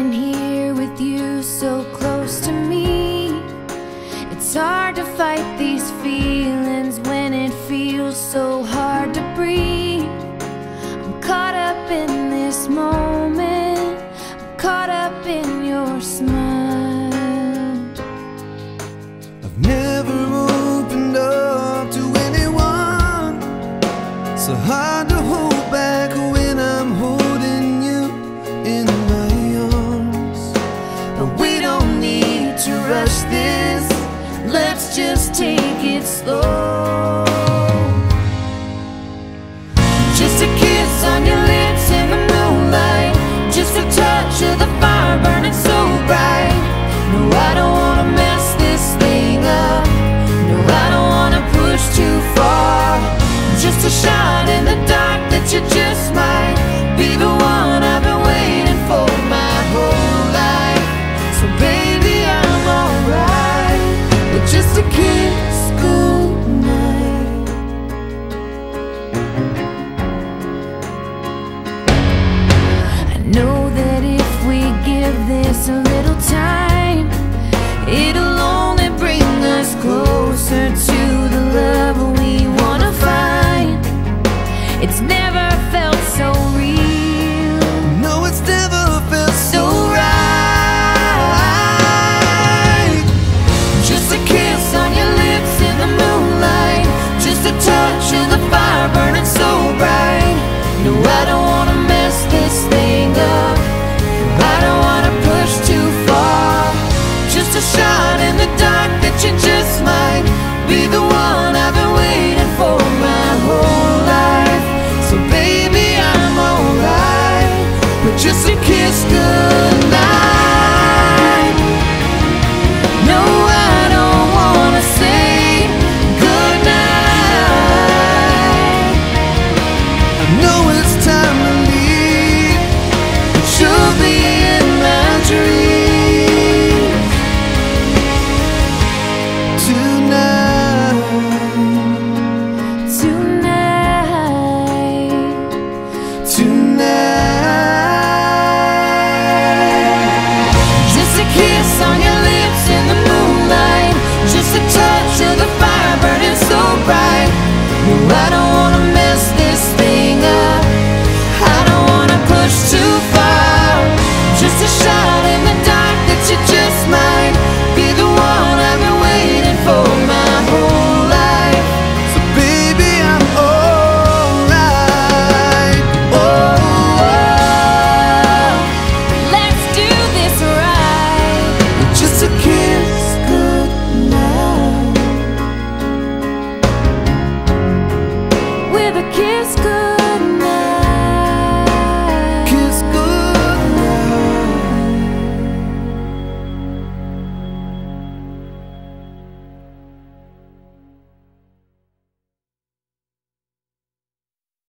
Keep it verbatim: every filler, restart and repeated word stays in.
Lying here with you so close to me, it's hard to fight these feelings when it feels so hard to breathe. I'm caught up in this moment, I'm caught up in your smile. I've never opened up to anyone, so hard to hold back when I'm holding you in my arms. But we don't need to rush this, let's just take it slow. Just a kiss on your lips in the moonlight, just a touch of the fire burning so bright. No, I don't wanna mess this thing up, no, I don't wanna push too far. Just a shot in the dark that you just might be the one I've been waiting for my whole life. So baby, I'm alright with just a kiss goodnight. I know that if we give this a little time,